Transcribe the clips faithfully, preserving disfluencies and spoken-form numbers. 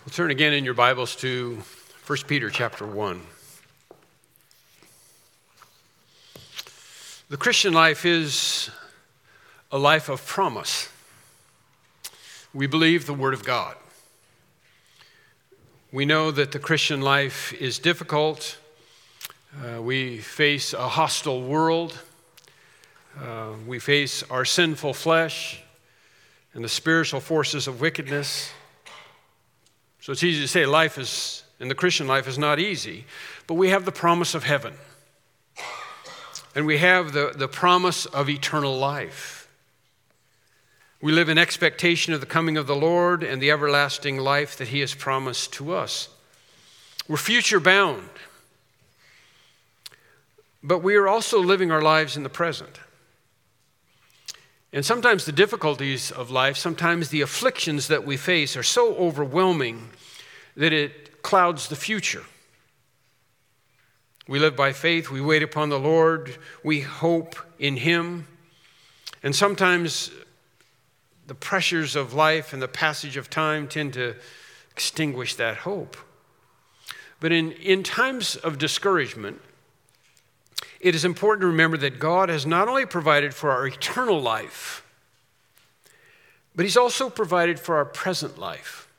We'll turn again in your Bibles to First Peter chapter one. The Christian life is a life of promise. We believe the Word of God. We know that the Christian life is difficult. Uh, we face a hostile world. Uh, we face our sinful flesh and the spiritual forces of wickedness. So it's easy to say life is, in the Christian life is not easy, but we have the promise of heaven. And we have the, the promise of eternal life. We live in expectation of the coming of the Lord and the everlasting life that He has promised to us. We're future bound, but we are also living our lives in the present. And sometimes the difficulties of life, sometimes the afflictions that we face are so overwhelming that it clouds the future. We live by faith, we wait upon the Lord, we hope in Him. And sometimes the pressures of life and the passage of time tend to extinguish that hope. But in, in times of discouragement, it is important to remember that God has not only provided for our eternal life, but He's also provided for our present life.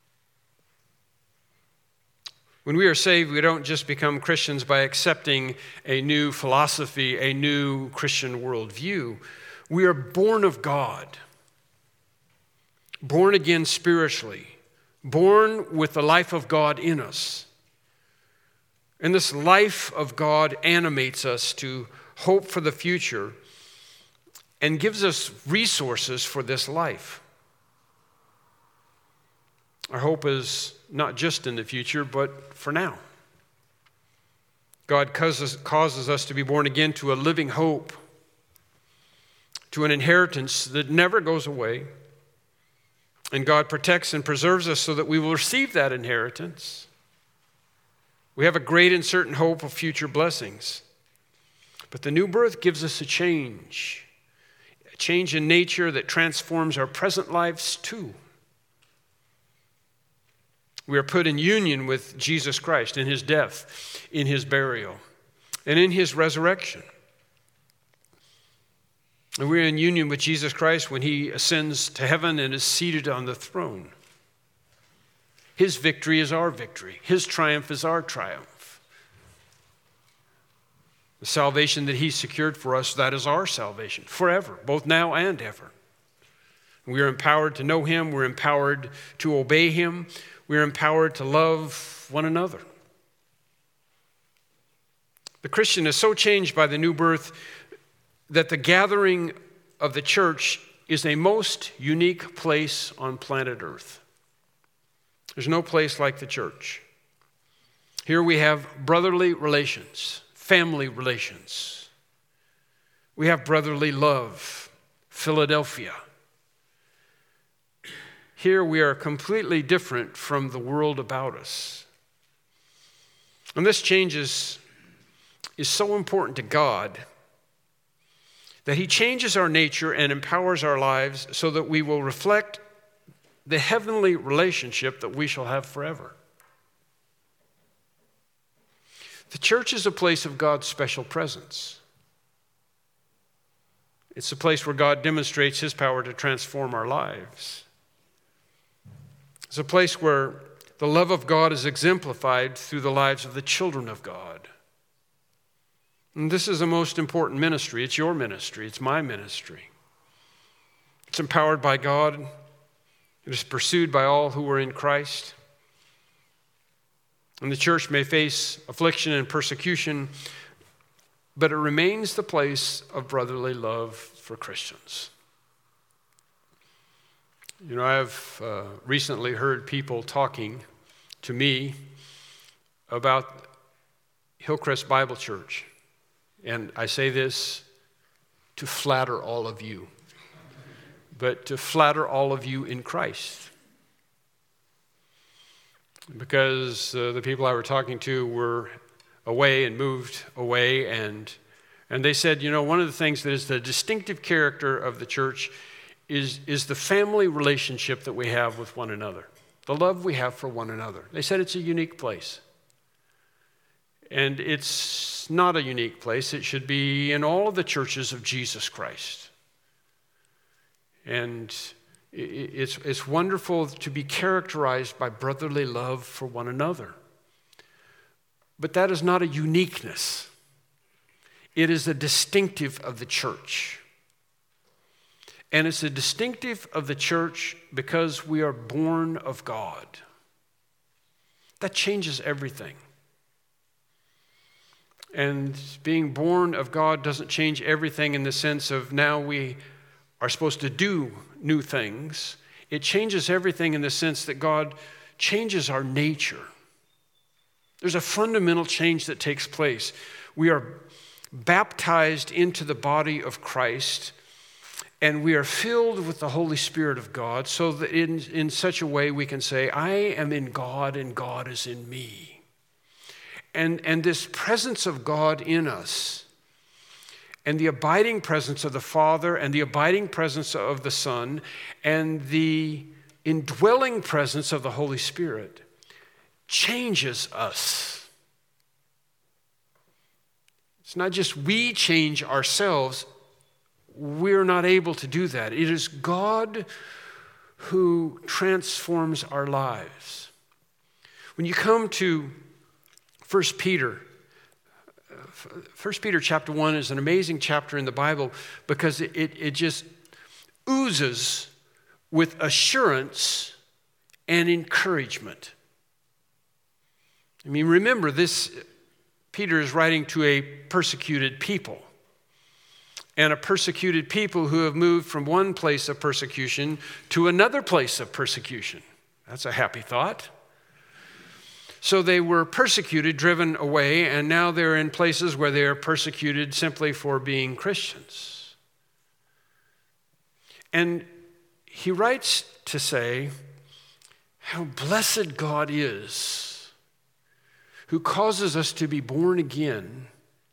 When we are saved, we don't just become Christians by accepting a new philosophy, a new Christian worldview. We are born of God, born again spiritually, born with the life of God in us. And this life of God animates us to hope for the future and gives us resources for this life. Our hope is not just in the future, but for now. God causes, causes us to be born again to a living hope, to an inheritance that never goes away. And God protects and preserves us so that we will receive that inheritance. We have a great and certain hope of future blessings. But the new birth gives us a change, a change in nature that transforms our present lives too. We are put in union with Jesus Christ in His death, in His burial, and in His resurrection. And we are in union with Jesus Christ when He ascends to heaven and is seated on the throne. His victory is our victory. His triumph is our triumph. The salvation that He secured for us, that is our salvation forever, both now and ever. We are empowered to know Him. We're empowered to obey Him. We're empowered to love one another. The Christian is so changed by the new birth that the gathering of the church is a most unique place on planet Earth. There's no place like the church. Here we have brotherly relations, family relations. We have brotherly love, Philadelphia. Here we are completely different from the world about us. And this change is, is so important to God that He changes our nature and empowers our lives so that we will reflect the heavenly relationship that we shall have forever. The church is a place of God's special presence. It's a place where God demonstrates His power to transform our lives. It's a place where the love of God is exemplified through the lives of the children of God. And this is the most important ministry. It's your ministry. It's my ministry. It's empowered by God. It is pursued by all who are in Christ. And the church may face affliction and persecution, but it remains the place of brotherly love for Christians. You know, I've uh, recently heard people talking to me about Hillcrest Bible Church. And I say this to flatter all of you, but to flatter all of you in Christ. Because uh, the people I were talking to were away and moved away, and and they said, you know, one of the things that is the distinctive character of the church is, is the family relationship that we have with one another. the love we have for one another. They said it's a unique place. And it's not a unique place. It should be in all of the churches of Jesus Christ. And it's, it's wonderful to be characterized by brotherly love for one another. But that is not a uniqueness. It is a distinctive of the church. And it's a distinctive of the church because we are born of God. That changes everything. And being born of God doesn't change everything in the sense of now we are supposed to do new things. It changes everything in the sense that God changes our nature. There's a fundamental change that takes place. We are baptized into the body of Christ, and we are filled with the Holy Spirit of God so that in, in such a way we can say, I am in God and God is in me. And, and this presence of God in us and the abiding presence of the Father and the abiding presence of the Son and the indwelling presence of the Holy Spirit changes us. It's not just we change ourselves. We're not able to do that. It is God who transforms our lives. When you come to First Peter, First Peter chapter one is an amazing chapter in the Bible because it, it, it just oozes with assurance and encouragement. I mean, remember, this Peter is writing to a persecuted people. And a persecuted people who have moved from one place of persecution to another place of persecution. That's a happy thought. So they were persecuted, driven away, and now they're in places where they are persecuted simply for being Christians. And he writes to say how blessed God is, who causes us to be born again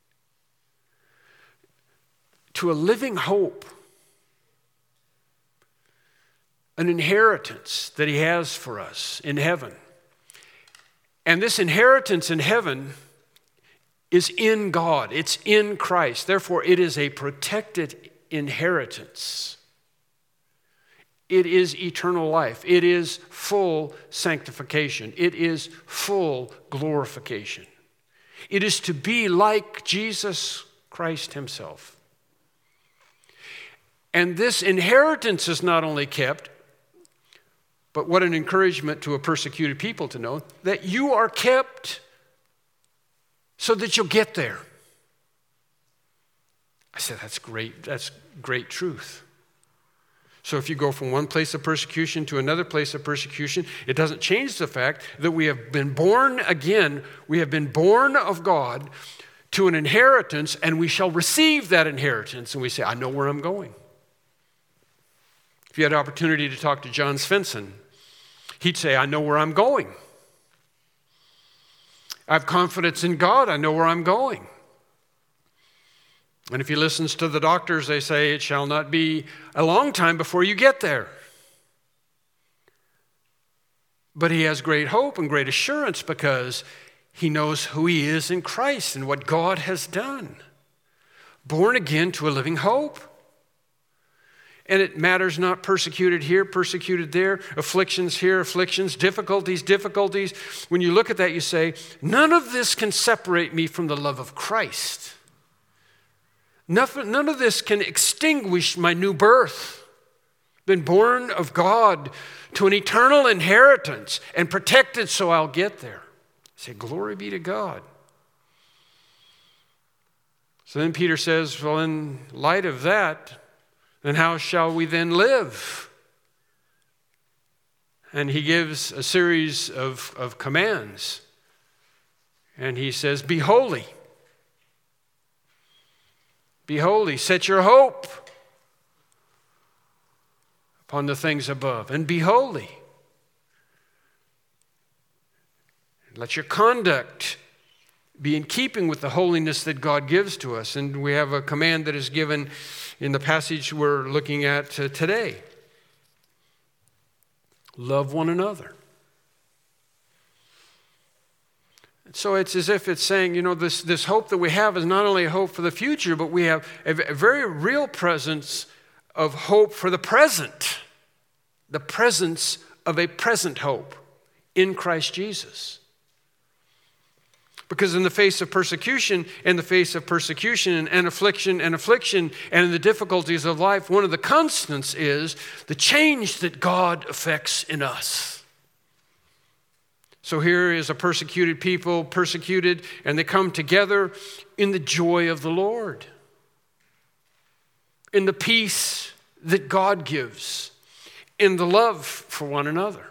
to a living hope, an inheritance that he has for us in heaven. And this inheritance in heaven is in God. It's in Christ. Therefore, it is a protected inheritance. It is eternal life. It is full sanctification. It is full glorification. It is to be like Jesus Christ himself. And this inheritance is not only kept, but what an encouragement to a persecuted people to know that you are kept so that you'll get there. I said, that's great. That's great truth. So if you go from one place of persecution to another place of persecution, it doesn't change the fact that we have been born again. We have been born of God to an inheritance, and we shall receive that inheritance. And we say, I know where I'm going. If you had the opportunity to talk to John Svensson, he'd say, I know where I'm going. I have confidence in God. I know where I'm going. And if he listens to the doctors, they say, it shall not be a long time before you get there. But he has great hope and great assurance because he knows who he is in Christ and what God has done. Born again to a living hope. And it matters not persecuted here, persecuted there, afflictions here, afflictions, difficulties, difficulties. When you look at that, you say, none of this can separate me from the love of Christ. Nothing, none of this can extinguish my new birth. Been born of God to an eternal inheritance and protected so I'll get there. I say, glory be to God. So then Peter says, well, in light of that, then how shall we then live? And he gives a series of, of commands. And he says, be holy. Be holy. Set your hope upon the things above. And be holy. Let your conduct be in keeping with the holiness that God gives to us. And we have a command that is given in the passage we're looking at today. Love one another. So it's as if it's saying, you know, this, this hope that we have is not only a hope for the future, but we have a, a very real presence of hope for the present. The presence of a present hope in Christ Jesus. Because in the face of persecution, in the face of persecution and affliction and affliction and in the difficulties of life, one of the constants is the change that God effects in us. So here is a persecuted people, persecuted, and they come together in the joy of the Lord, in the peace that God gives, in the love for one another.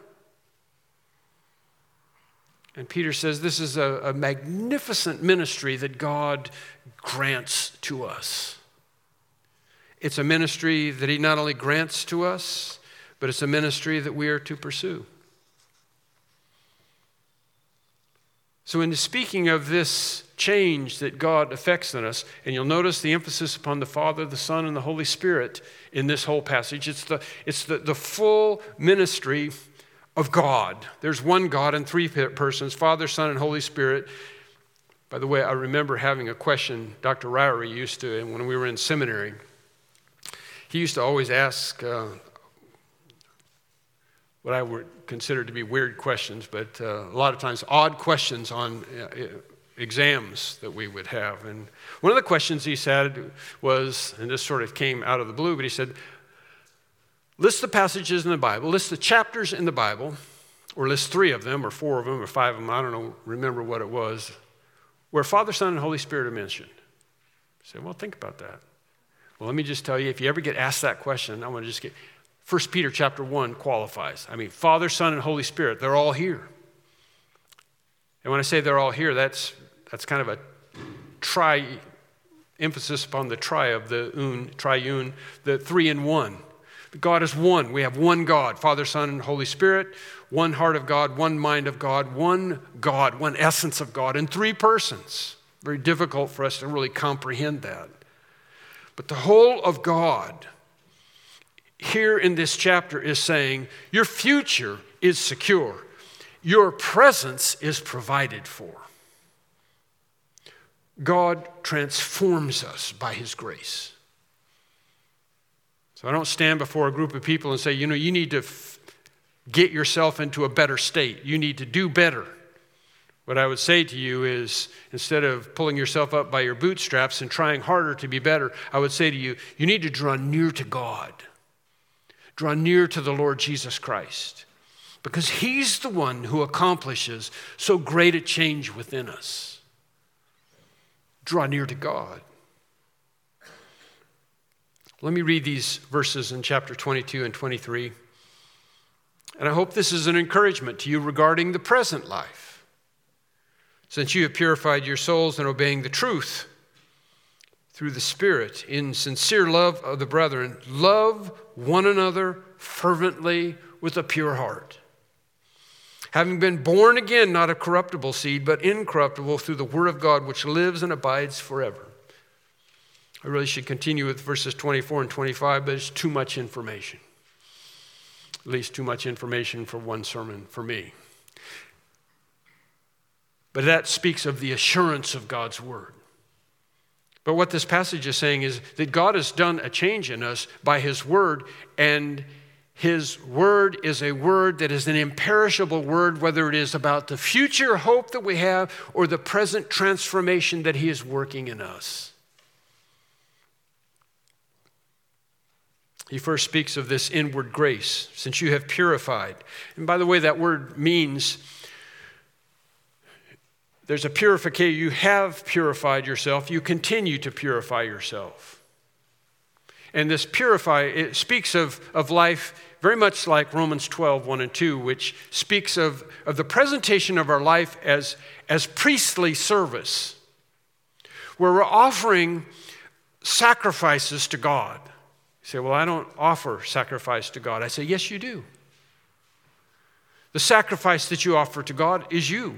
And Peter says this is a, a magnificent ministry that God grants to us. It's a ministry that he not only grants to us, but it's a ministry that we are to pursue. So in speaking of this change that God effects in us, and you'll notice the emphasis upon the Father, the Son, and the Holy Spirit in this whole passage. It's the, it's the, the full ministry of God. There's one God in three persons, Father, Son, and Holy Spirit. By the way, I remember having a question Doctor Ryrie used to, and when we were in seminary, he used to always ask uh, what I would consider to be weird questions, but uh, a lot of times odd questions on uh, exams that we would have. And one of the questions he said was, and this sort of came out of the blue, but he said, list the passages in the Bible, list the chapters in the Bible, or list three of them, or four of them, or five of them, I don't know, remember what it was, where Father, Son, and Holy Spirit are mentioned. I said, well, think about that. Well, let me just tell you, if you ever get asked that question, I want to just get, First Peter chapter one qualifies. I mean, Father, Son, and Holy Spirit, they're all here. And when I say they're all here, that's that's kind of a tri, emphasis upon the tri of the un, triune, the three in one. God is one. We have one God, Father, Son, and Holy Spirit, one heart of God, one mind of God, one God, one essence of God, in three persons. Very difficult for us to really comprehend that. But the whole of God here in this chapter is saying, your future is secure. Your presence is provided for. God transforms us by his grace. So I don't stand before a group of people and say, you know, you need to f- get yourself into a better state. You need to do better. What I would say to you is, instead of pulling yourself up by your bootstraps and trying harder to be better, I would say to you, you need to draw near to God. Draw near to the Lord Jesus Christ, because he's the one who accomplishes so great a change within us. Draw near to God. Let me read these verses in chapter twenty-two and twenty-three. And I hope this is an encouragement to you regarding the present life. Since you have purified your souls in obeying the truth through the Spirit, in sincere love of the brethren, love one another fervently with a pure heart. Having been born again, not of corruptible seed, but incorruptible through the word of God, which lives and abides forever. I really should continue with verses twenty-four and twenty-five, but it's too much information. At least too much information for one sermon for me. But that speaks of the assurance of God's word. But what this passage is saying is that God has done a change in us by his word, and his word is a word that is an imperishable word, whether it is about the future hope that we have or the present transformation that he is working in us. He first speaks of this inward grace, since you have purified. And by the way, that word means there's a purification. You have purified yourself. You continue to purify yourself. And this purify, it speaks of, of life very much like Romans twelve, one and two, which speaks of, of the presentation of our life as, as priestly service, where we're offering sacrifices to God. You say, well, I don't offer sacrifice to God. I say, yes, you do. The sacrifice that you offer to God is you.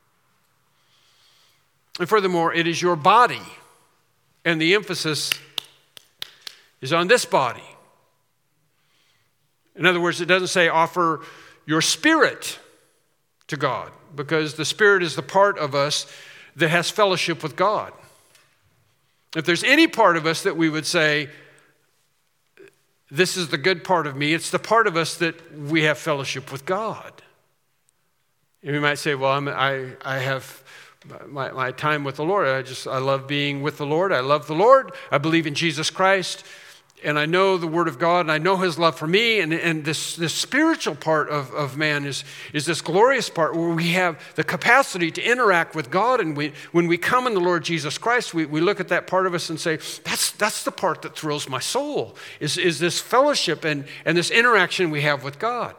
And furthermore, it is your body. And the emphasis is on this body. In other words, it doesn't say offer your spirit to God, because the Spirit is the part of us that has fellowship with God. If there's any part of us that we would say, this is the good part of me, it's the part of us that we have fellowship with God. And we might say, well, I'm, I, I have my, my time with the Lord. I just, I love being with the Lord. I love the Lord. I believe in Jesus Christ. And I know the Word of God, and I know His love for me. And, and this, this spiritual part of, of man is, is this glorious part where we have the capacity to interact with God. And we, when we come in the Lord Jesus Christ, we, we look at that part of us and say, that's, that's the part that thrills my soul, is, is this fellowship and, and this interaction we have with God.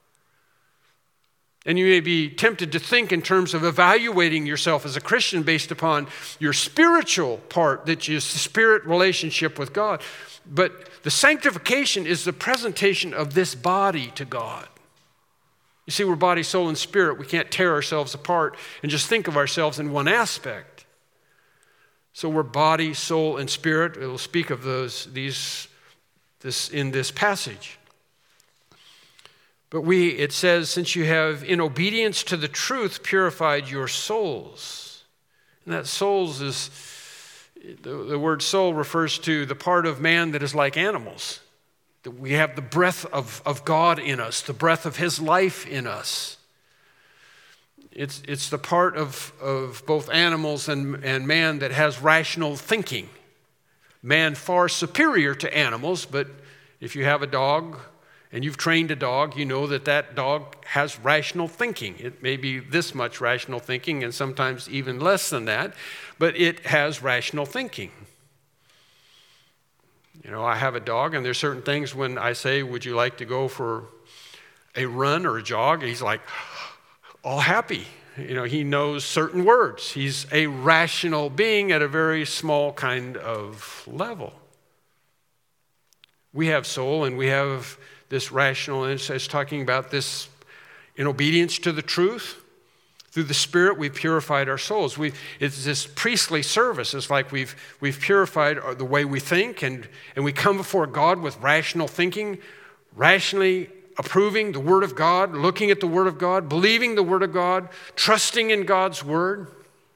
And you may be tempted to think in terms of evaluating yourself as a Christian based upon your spiritual part, that is the spirit relationship with God. But the sanctification is the presentation of this body to God. You see, we're body, soul, and spirit. We can't tear ourselves apart and just think of ourselves in one aspect. So we're body, soul, and spirit. It will speak of those these this in this passage. But we, it says, since you have, in obedience to the truth, purified your souls. And that souls is, the, the word soul refers to the part of man that is like animals. That we have the breath of, of God in us, the breath of His life in us. It's, it's the part of, of both animals and, and man that has rational thinking. Man far superior to animals, but if you have a dog, and you've trained a dog, you know that that dog has rational thinking. It may be this much rational thinking and sometimes even less than that, but it has rational thinking. You know, I have a dog, and there's certain things when I say, would you like to go for a run or a jog? And he's like, all happy. You know, he knows certain words. He's a rational being at a very small kind of level. We have soul, and we have this rational, and it's talking about this in obedience to the truth. Through the Spirit, we've purified our souls. We it's this priestly service. It's like we've we've purified the way we think, and, and we come before God with rational thinking, rationally approving the Word of God, looking at the Word of God, believing the Word of God, trusting in God's Word.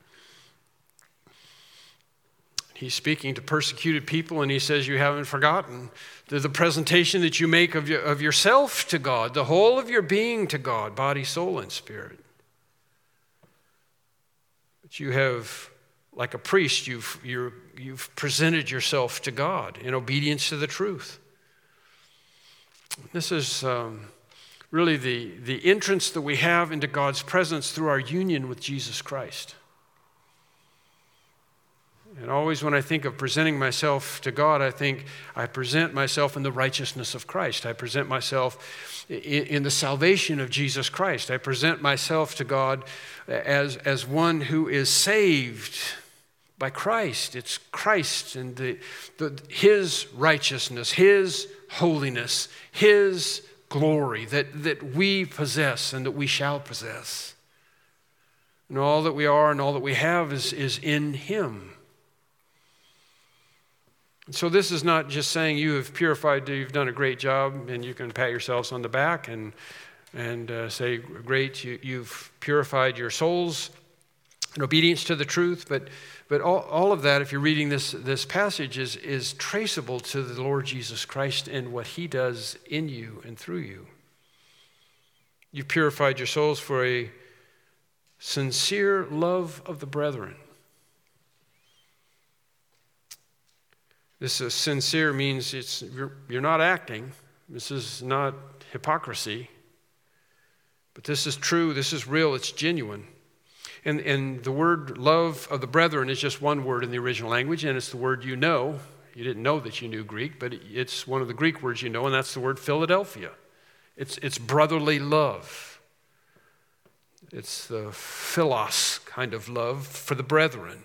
He's speaking to persecuted people, and he says, you haven't forgotten the, the presentation that you make of, your, of yourself to God, the whole of your being to God, body, soul, and spirit. But you have, like a priest, you've, you're, you've presented yourself to God in obedience to the truth. This is um, really the, the entrance that we have into God's presence through our union with Jesus Christ. And always when I think of presenting myself to God, I think I present myself in the righteousness of Christ. I present myself in, in the salvation of Jesus Christ. I present myself to God as, as one who is saved by Christ. It's Christ and the, the, His righteousness, His holiness, His glory that, that we possess and that we shall possess. And all that we are and all that we have is, is in Him. So this is not just saying you have purified, you've done a great job, and you can pat yourselves on the back and and uh, say, great, you, you've purified your souls in obedience to the truth. But but all, all of that, if you're reading this, this passage, is, is traceable to the Lord Jesus Christ and what He does in you and through you. You've purified your souls for a sincere love of the brethren. This is sincere means it's you're, you're not acting. This is not hypocrisy. But this is true. This is real. It's genuine. And, and the word love of the brethren is just one word in the original language, and it's the word you know. You didn't know that you knew Greek, but it's one of the Greek words you know, and that's the word Philadelphia. It's, it's brotherly love. It's the philos kind of love for the brethren.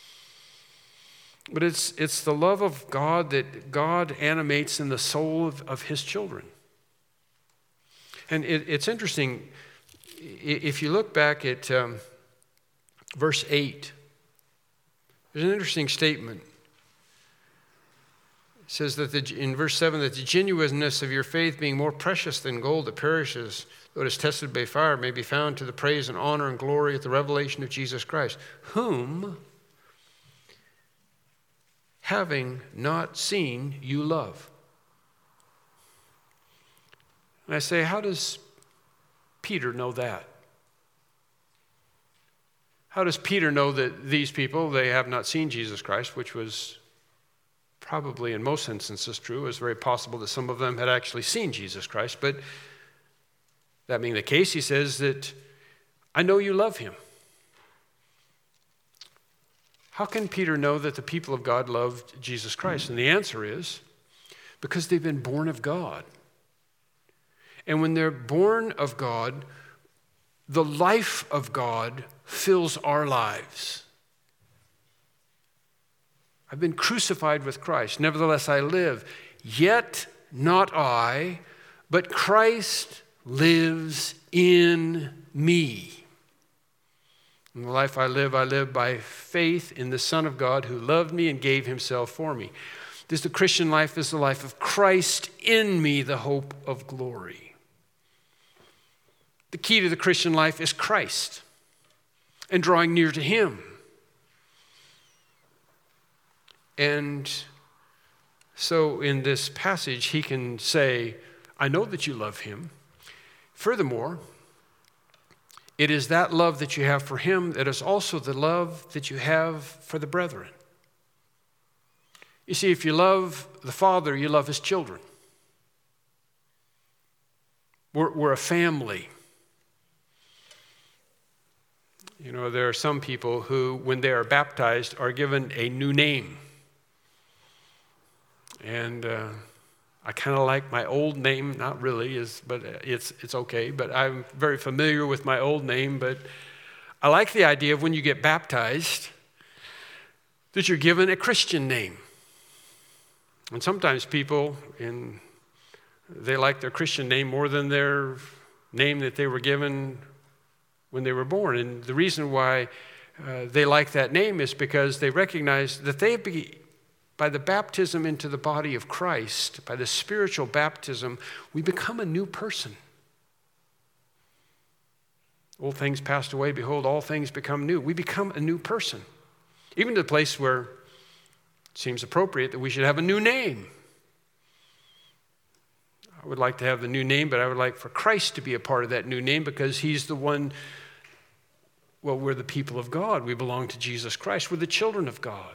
But it's it's the love of God that God animates in the soul of, of His children. And it, it's interesting, if you look back at um, verse eight, there's an interesting statement. It says that the, in verse seven, that the genuineness of your faith, being more precious than gold that perishes, though it is tested by fire, may be found to the praise and honor and glory at the revelation of Jesus Christ, whom, having not seen, you love. And I say, how does Peter know that? How does Peter know that these people, they have not seen Jesus Christ, which was probably in most instances true. It was very possible that some of them had actually seen Jesus Christ. But that being the case, he says that, I know you love him. How can Peter know that the people of God loved Jesus Christ? And the answer is, because they've been born of God. And when they're born of God, the life of God fills our lives. I've been crucified with Christ. Nevertheless, I live. Yet not I, but Christ lives in me. In the life I live, I live by faith in the Son of God who loved me and gave himself for me. This, the Christian life is the life of Christ in me, the hope of glory. The key to the Christian life is Christ and drawing near to him. And so in this passage, he can say, I know that you love him. Furthermore, it is that love that you have for him that is also the love that you have for the brethren. You see, if you love the Father, you love his children. We're, we're a family. You know, there are some people who, when they are baptized, are given a new name. And uh, I kind of like my old name, not really, is, but it's it's okay. But I'm very familiar with my old name. But I like the idea of when you get baptized that you're given a Christian name. And sometimes people, in they like their Christian name more than their name that they were given when they were born. And the reason why uh, they like that name is because they recognize that they be. By the baptism into the body of Christ, by the spiritual baptism, we become a new person. Old things passed away, behold, all things become new. We become a new person. Even to the place where it seems appropriate that we should have a new name. I would like to have the new name, but I would like for Christ to be a part of that new name because he's the one, well, we're the people of God. We belong to Jesus Christ. We're the children of God.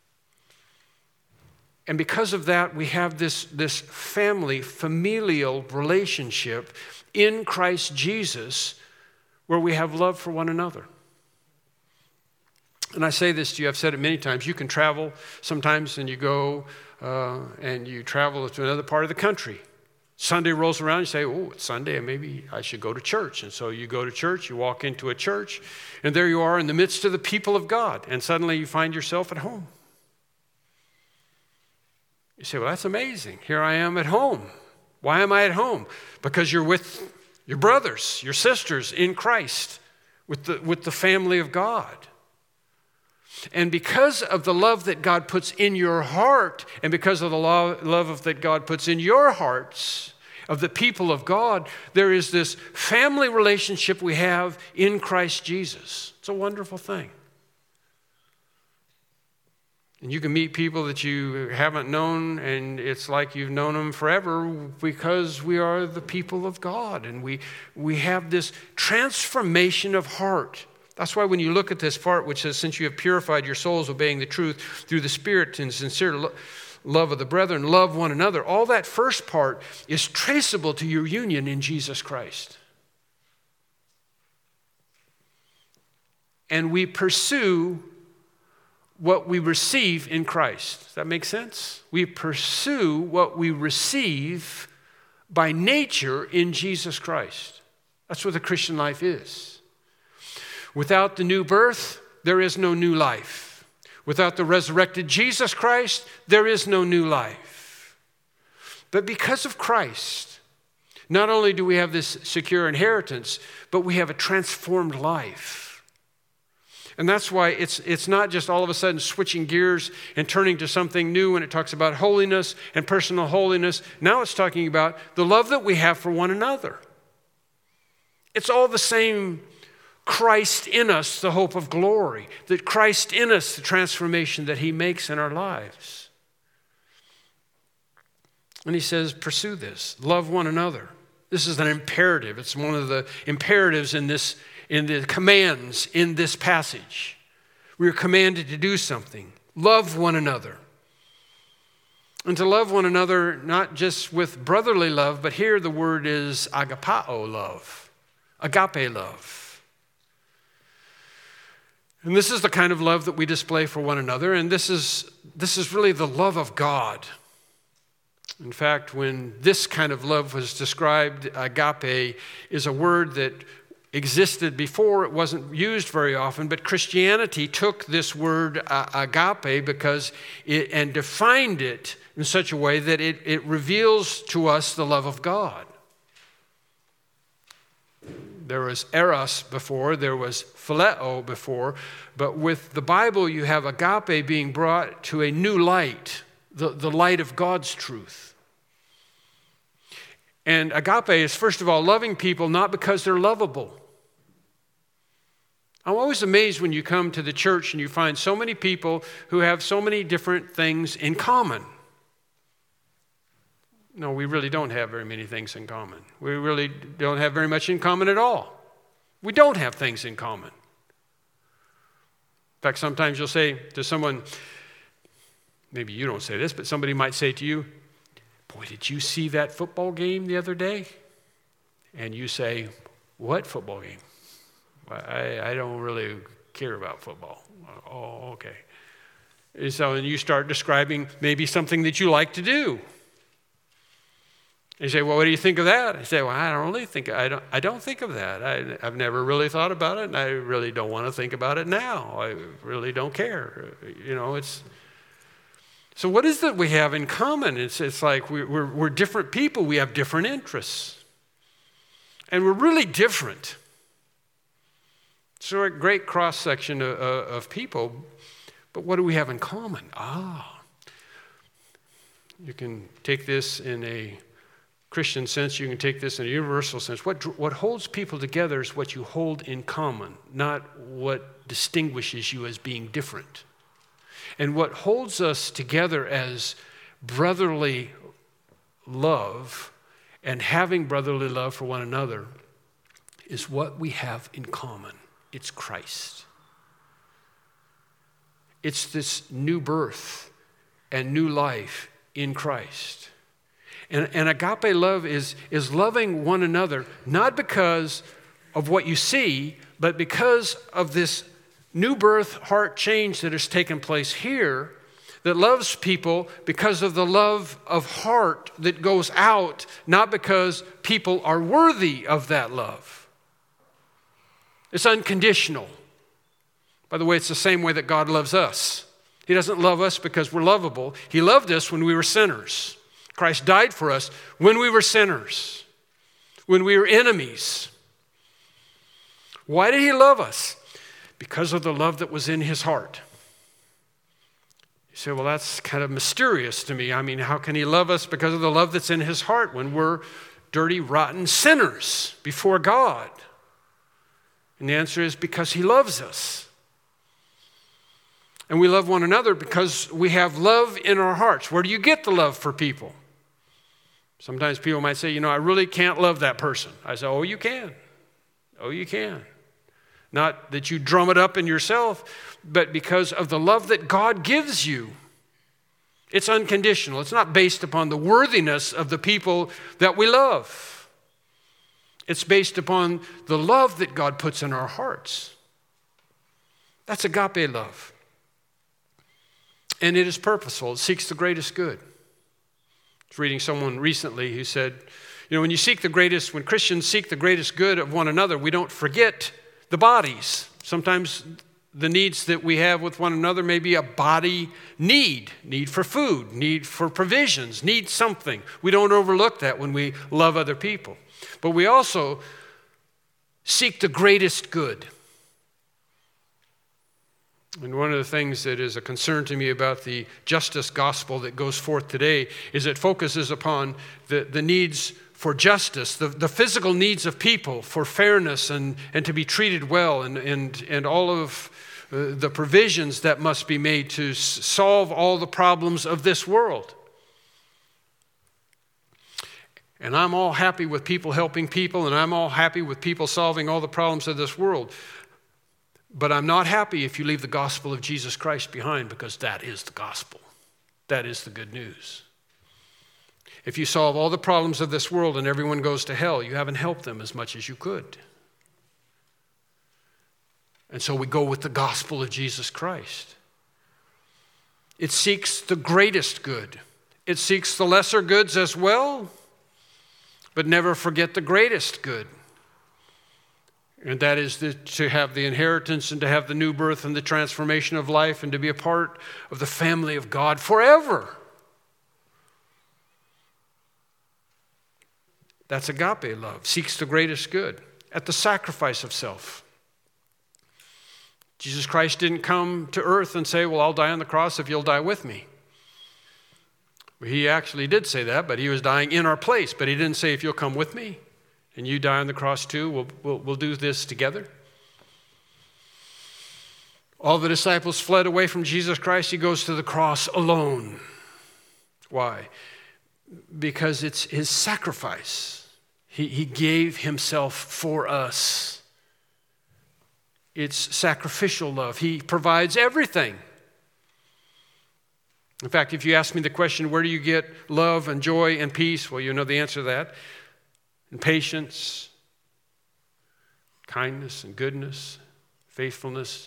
And because of that, we have this, this family, familial relationship in Christ Jesus where we have love for one another. And I say this to you, I've said it many times. You can travel sometimes and you go uh, and you travel to another part of the country. Sunday rolls around, you say, oh, it's Sunday, and maybe I should go to church. And so you go to church, you walk into a church, and there you are in the midst of the people of God. And suddenly you find yourself at home. You say, well, that's amazing. Here I am at home. Why am I at home? Because you're with your brothers, your sisters in Christ, with the, with the family of God. And because of the love that God puts in your heart, and because of the love, love that God puts in your hearts of the people of God, there is this family relationship we have in Christ Jesus. It's a wonderful thing. And you can meet people that you haven't known, and it's like you've known them forever because we are the people of God. And we, we have this transformation of heart. That's why when you look at this part which says, since you have purified your souls obeying the truth through the Spirit and sincere lo- love of the brethren, love one another, all that first part is traceable to your union in Jesus Christ. And we pursue what we receive in Christ. Does that make sense? We pursue what we receive by nature in Jesus Christ. That's what the Christian life is. Without the new birth, there is no new life. Without the resurrected Jesus Christ, there is no new life. But because of Christ, not only do we have this secure inheritance, but we have a transformed life. And that's why it's, it's not just all of a sudden switching gears and turning to something new when it talks about holiness and personal holiness. Now it's talking about the love that we have for one another. It's all the same Christ in us, the hope of glory. That Christ in us, the transformation that he makes in our lives. And he says, pursue this. Love one another. This is an imperative. It's one of the imperatives in this, in the commands in this passage. We are commanded to do something. Love one another. And to love one another, not just with brotherly love, but here the word is agapao love. Agape love. And this is the kind of love that we display for one another, and this is, this is really the love of God. In fact, when this kind of love was described, agape is a word that existed before. It wasn't used very often, but Christianity took this word uh, agape because it, and defined it in such a way that it, it reveals to us the love of God. There was eros before, there was phileo before, but with the Bible you have agape being brought to a new light, the, the light of God's truth. And agape is first of all loving people not because they're lovable. I'm always amazed when you come to the church and you find so many people who have so many different things in common. No, we really don't have very many things in common. We really don't have very much in common at all. We don't have things in common. In fact, sometimes you'll say to someone, maybe you don't say this, but somebody might say to you, boy, did you see that football game the other day? And you say, what football game? I, I don't really care about football. Oh, okay. And so and you start describing maybe something that you like to do. You say, well, what do you think of that? I say, well, I don't really think, I don't, I don't think of that. I, I've never really thought about it, and I really don't want to think about it now. I really don't care. You know, it's, so what is it we have in common? It's, it's like we, we're, we're different people. We have different interests. And we're really different. So a great cross-section of, of people, but what do we have in common? Ah, you can take this in a Christian sense, you can take this in a universal sense. What, what holds people together is what you hold in common, not what distinguishes you as being different. And what holds us together as brotherly love and having brotherly love for one another is what we have in common. It's Christ. It's this new birth and new life in Christ. And, and agape love is, is loving one another, not because of what you see, but because of this new birth heart change that has taken place here, that loves people because of the love of heart that goes out, not because people are worthy of that love. It's unconditional. By the way, it's the same way that God loves us. He doesn't love us because we're lovable. He loved us when we were sinners. Christ died for us when we were sinners, when we were enemies. Why did he love us? Because of the love that was in his heart. You say, well, that's kind of mysterious to me. I mean, how can he love us because of the love that's in his heart when we're dirty, rotten sinners before God? And the answer is because he loves us. And we love one another because we have love in our hearts. Where do you get the love for people? Sometimes people might say, you know, I really can't love that person. I say, oh, you can. Oh, you can. Not that you drum it up in yourself, but because of the love that God gives you. It's unconditional. It's not based upon the worthiness of the people that we love. It's based upon the love that God puts in our hearts. That's agape love. And it is purposeful. It seeks the greatest good. I was reading someone recently who said, you know, when you seek the greatest, when Christians seek the greatest good of one another, we don't forget the bodies. Sometimes the needs that we have with one another may be a body need, need for food, need for provisions, need something. We don't overlook that when we love other people. But we also seek the greatest good. And one of the things that is a concern to me about the justice gospel that goes forth today is it focuses upon the, the needs for justice, the, the physical needs of people for fairness and, and to be treated well, and, and, and all of uh, the provisions that must be made to s- solve all the problems of this world. And I'm all happy with people helping people, and I'm all happy with people solving all the problems of this world. But I'm not happy if you leave the gospel of Jesus Christ behind, because that is the gospel. That is the good news. If you solve all the problems of this world and everyone goes to hell, you haven't helped them as much as you could. And so we go with the gospel of Jesus Christ. It seeks the greatest good. It seeks the lesser goods as well, but never forget the greatest good. And that is the, to have the inheritance and to have the new birth and the transformation of life and to be a part of the family of God forever. That's agape love, seeks the greatest good at the sacrifice of self. Jesus Christ didn't come to earth and say, well, I'll die on the cross if you'll die with me. He actually did say that, but he was dying in our place. But he didn't say, if you'll come with me and you die on the cross too, we'll, we'll, we'll do this together. All the disciples fled away from Jesus Christ. He goes to the cross alone. Why? Because it's his sacrifice. He, he gave himself for us. It's sacrificial love. He provides everything. In fact, if you ask me the question, where do you get love and joy and peace? Well, you know the answer to that. And patience, kindness and goodness, faithfulness,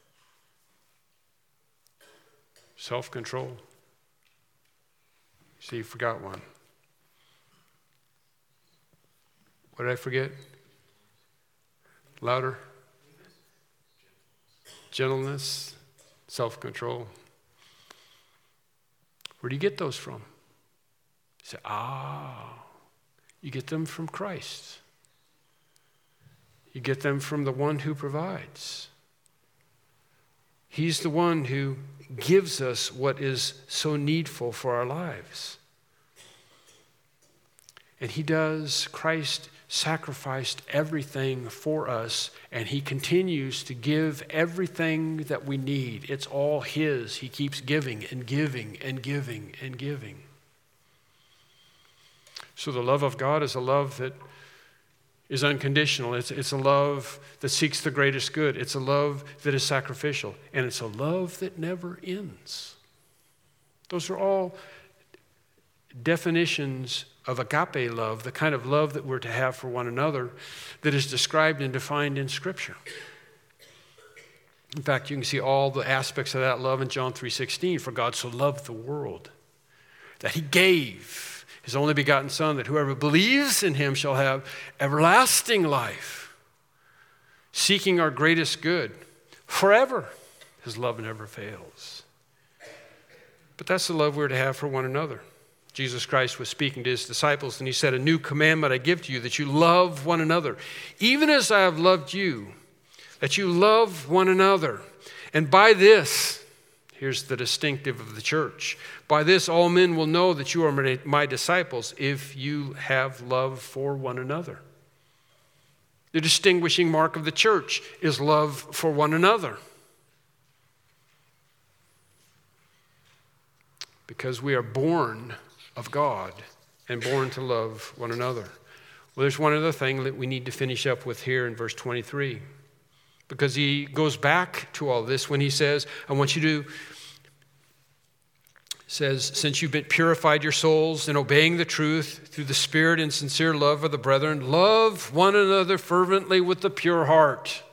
self-control. See, you forgot one. What did I forget? Louder. Gentleness, self-control. Where do you get those from? You say, ah, you get them from Christ. You get them from the one who provides. He's the one who gives us what is so needful for our lives. And he does, Christ sacrificed everything for us, and he continues to give everything that we need. It's all his. He keeps giving and giving and giving and giving. So the love of God is a love that is unconditional. It's, it's a love that seeks the greatest good. It's a love that is sacrificial. And it's a love that never ends. Those are all definitions of agape love, the kind of love that we're to have for one another that is described and defined in Scripture. In fact, you can see all the aspects of that love in John three sixteen. For God so loved the world that he gave his only begotten Son, that whoever believes in him shall have everlasting life, seeking our greatest good forever. His love never fails. But that's the love we're to have for one another. Jesus Christ was speaking to his disciples, and he said, a new commandment I give to you, that you love one another, even as I have loved you, that you love one another. And by this, here's the distinctive of the church, by this all men will know that you are my disciples, if you have love for one another. The distinguishing mark of the church is love for one another. Because we are born of God and born to love one another. Well, there's one other thing that we need to finish up with here in verse twenty-three. Because he goes back to all this when he says, I want you to, says, since you've been purified your souls in obeying the truth through the spirit and sincere love of the brethren, love one another fervently with the pure heart.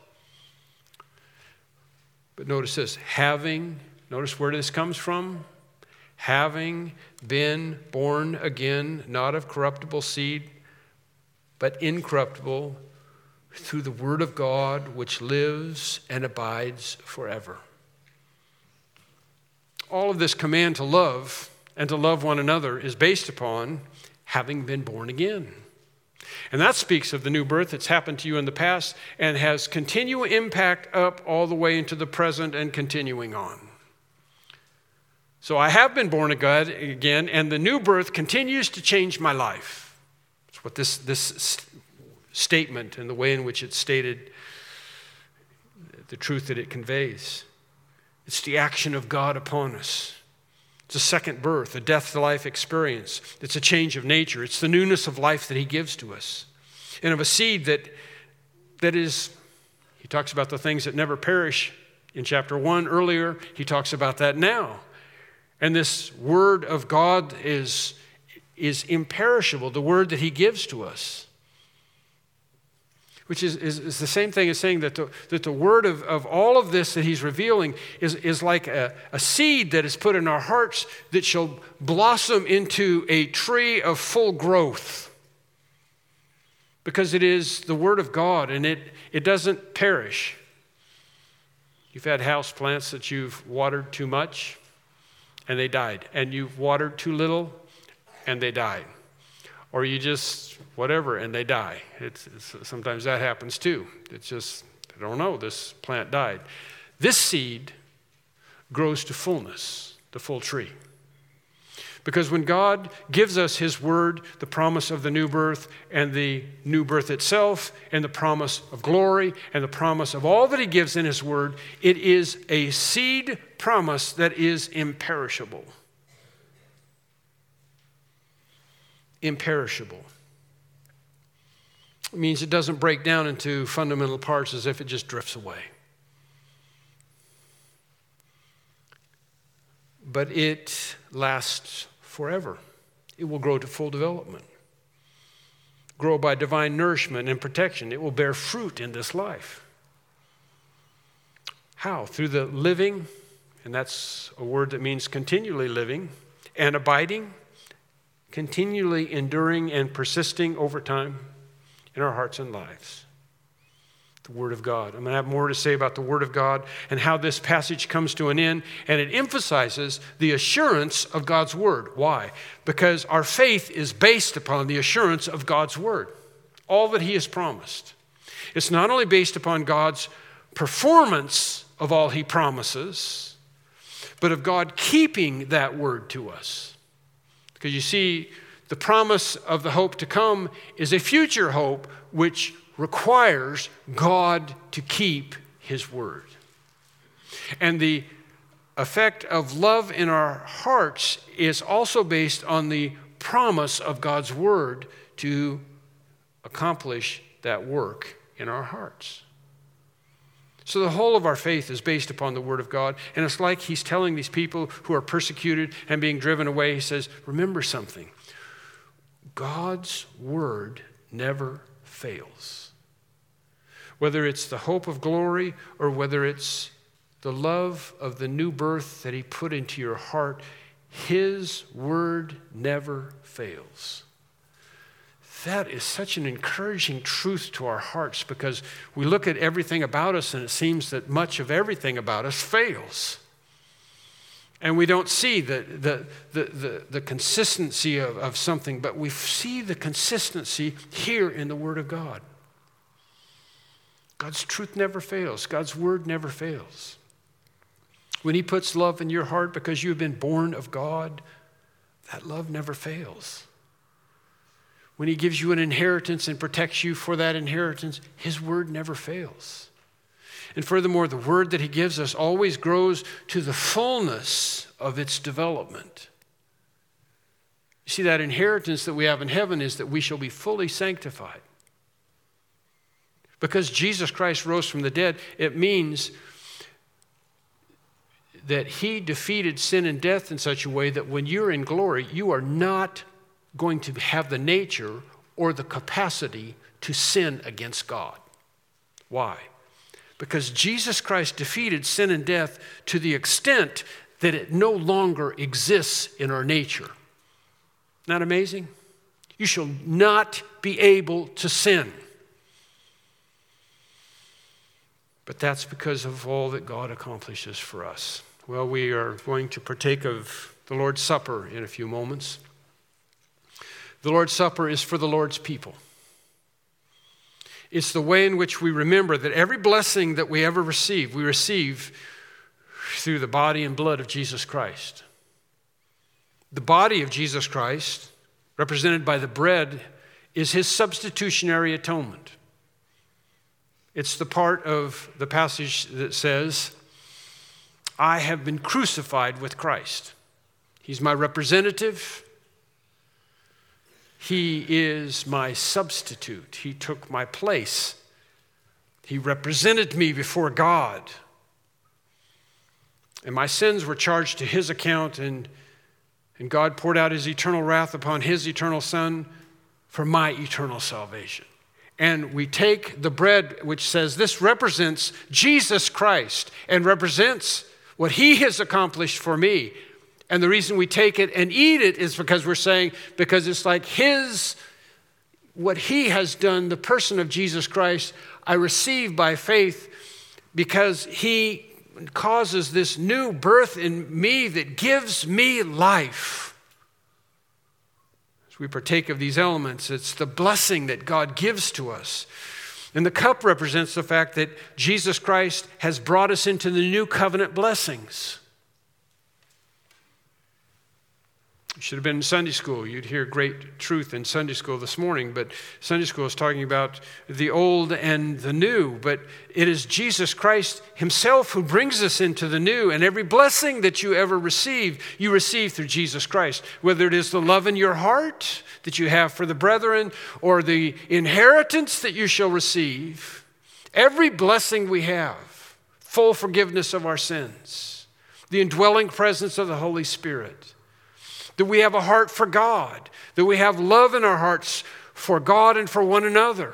But notice this, having, notice where this comes from. Having been born again, not of corruptible seed, but incorruptible, through the word of God, which lives and abides forever. All of this command to love and to love one another is based upon having been born again. And that speaks of the new birth that's happened to you in the past and has continual impact up all the way into the present and continuing on. So I have been born of God again, and the new birth continues to change my life. That's what this, this statement and the way in which it's stated, the truth that it conveys. It's the action of God upon us. It's a second birth, a death-to-life experience. It's a change of nature. It's the newness of life that he gives to us. And of a seed that, that is, he talks about the things that never perish in chapter one earlier. He talks about that now. And this word of God is, is imperishable, the word that he gives to us. Which is, is, is the same thing as saying that the, that the word of, of all of this that he's revealing is, is like a, a seed that is put in our hearts that shall blossom into a tree of full growth. Because it is the word of God and it, it doesn't perish. You've had house plants that you've watered too much and they died. And you've watered too little and they died. Or you just, whatever, and they die. It's, it's, sometimes that happens too. It's just, I don't know, this plant died. This seed grows to fullness, the full tree. Because when God gives us his word, the promise of the new birth and the new birth itself and the promise of glory and the promise of all that he gives in his word, it is a seed promise that is imperishable. Imperishable. It means it doesn't break down into fundamental parts as if it just drifts away. But it lasts forever. It will grow to full development. Grow by divine nourishment and protection. It will bear fruit in this life. How? Through the living, and that's a word that means continually living, and abiding, continually enduring and persisting over time in our hearts and lives. The Word of God. I'm going to have more to say about the Word of God and how this passage comes to an end, and it emphasizes the assurance of God's Word. Why? Because our faith is based upon the assurance of God's Word, all that he has promised. It's not only based upon God's performance of all he promises, but of God keeping that word to us. Because you see, the promise of the hope to come is a future hope which requires God to keep his word. And the effect of love in our hearts is also based on the promise of God's word to accomplish that work in our hearts. So the whole of our faith is based upon the word of God. And it's like he's telling these people who are persecuted and being driven away, he says, remember something. God's word never fails. Whether it's the hope of glory or whether it's the love of the new birth that he put into your heart, his word never fails. That is such an encouraging truth to our hearts, because we look at everything about us and it seems that much of everything about us fails. And we don't see the, the, the, the, the consistency of, of something, but we see the consistency here in the Word of God. God's truth never fails. God's word never fails. When he puts love in your heart because you have been born of God, that love never fails. When he gives you an inheritance and protects you for that inheritance, his word never fails. And furthermore, the word that he gives us always grows to the fullness of its development. You see, that inheritance that we have in heaven is that we shall be fully sanctified. Because Jesus Christ rose from the dead, it means that he defeated sin and death in such a way that when you're in glory, you are not going to have the nature or the capacity to sin against God. Why? Because Jesus Christ defeated sin and death to the extent that it no longer exists in our nature. Isn't that amazing? You shall not be able to sin. But that's because of all that God accomplishes for us. Well, we are going to partake of the Lord's Supper in a few moments. The Lord's Supper is for the Lord's people. It's the way in which we remember that every blessing that we ever receive, we receive through the body and blood of Jesus Christ. The body of Jesus Christ, represented by the bread, is his substitutionary atonement. It's the part of the passage that says, I have been crucified with Christ. He's my representative. He is my substitute. He took my place. He represented me before God. And my sins were charged to his account, and, and God poured out his eternal wrath upon his eternal Son for my eternal salvation. And we take the bread, which says this represents Jesus Christ and represents what he has accomplished for me. And the reason we take it and eat it is because we're saying, because it's like his, what he has done, the person of Jesus Christ, I receive by faith because he causes this new birth in me that gives me life. As we partake of these elements, it's the blessing that God gives to us. And the cup represents the fact that Jesus Christ has brought us into the new covenant blessings. You should have been in Sunday school. You'd hear great truth in Sunday school this morning, but Sunday school is talking about the old and the new, but it is Jesus Christ himself who brings us into the new, and every blessing that you ever receive, you receive through Jesus Christ, whether it is the love in your heart that you have for the brethren or the inheritance that you shall receive. Every blessing we have, full forgiveness of our sins, the indwelling presence of the Holy Spirit, that we have a heart for God, that we have love in our hearts for God and for one another.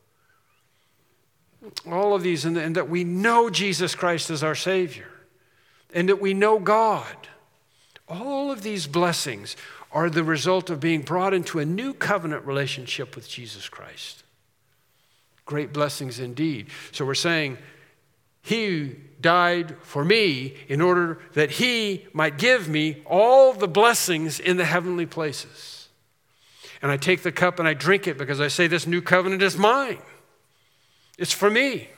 All of these, and, and that we know Jesus Christ as our Savior, and that we know God. All of these blessings are the result of being brought into a new covenant relationship with Jesus Christ. Great blessings indeed. So we're saying, he died for me in order that he might give me all the blessings in the heavenly places. And I take the cup and I drink it because I say this new covenant is mine. It's for me.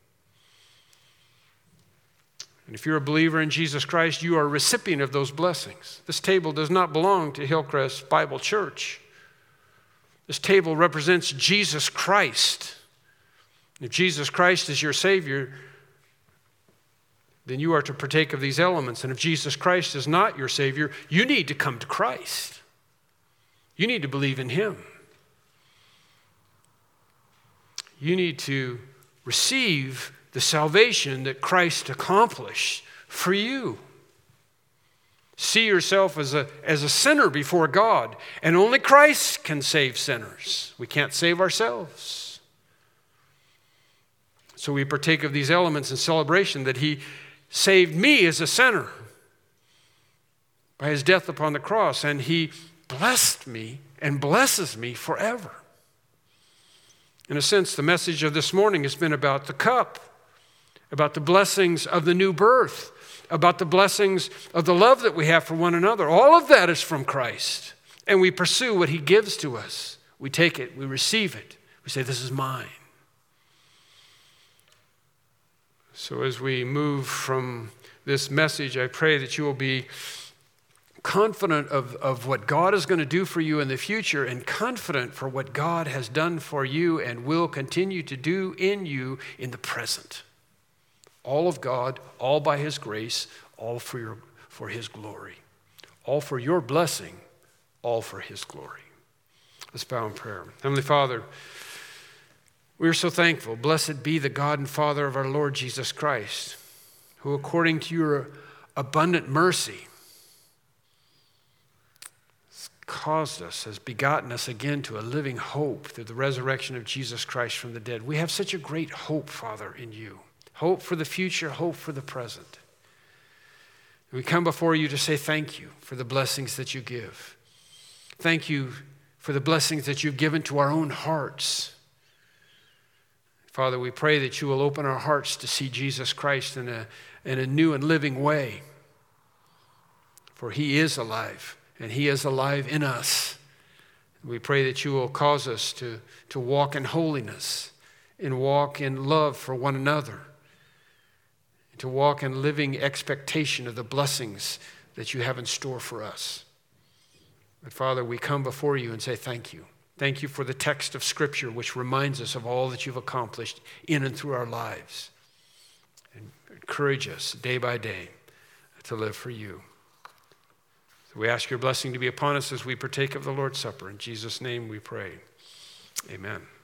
And if you're a believer in Jesus Christ, you are a recipient of those blessings. This table does not belong to Hillcrest Bible Church. This table represents Jesus Christ. If Jesus Christ is your Savior, then you are to partake of these elements. And if Jesus Christ is not your Savior, you need to come to Christ. You need to believe in him. You need to receive the salvation that Christ accomplished for you. See yourself as a, as a sinner before God, and only Christ can save sinners. We can't save ourselves. So we partake of these elements in celebration that he saved me as a sinner by his death upon the cross, and he blessed me and blesses me forever. In a sense, the message of this morning has been about the cup, about the blessings of the new birth, about the blessings of the love that we have for one another. All of that is from Christ, and we pursue what he gives to us. We take it, we receive it, we say, this is mine. So as we move from this message, I pray that you will be confident of, of what God is going to do for you in the future, and confident for what God has done for you and will continue to do in you in the present. All of God, all by his grace, all for your, for his glory. All for your blessing, all for his glory. Let's bow in prayer. Heavenly Father, we are so thankful. Blessed be the God and Father of our Lord Jesus Christ, who according to your abundant mercy has caused us, has begotten us again to a living hope through the resurrection of Jesus Christ from the dead. We have such a great hope, Father, in you. Hope for the future, hope for the present. We come before you to say thank you for the blessings that you give. Thank you for the blessings that you've given to our own hearts. Father, we pray that you will open our hearts to see Jesus Christ in a, in a new and living way. For he is alive, and he is alive in us. We pray that you will cause us to, to walk in holiness and walk in love for one another, and to walk in living expectation of the blessings that you have in store for us. But Father, we come before you and say thank you. Thank you for the text of Scripture, which reminds us of all that you've accomplished in and through our lives. And encourage us day by day to live for you. So we ask your blessing to be upon us as we partake of the Lord's Supper. In Jesus' name we pray. Amen.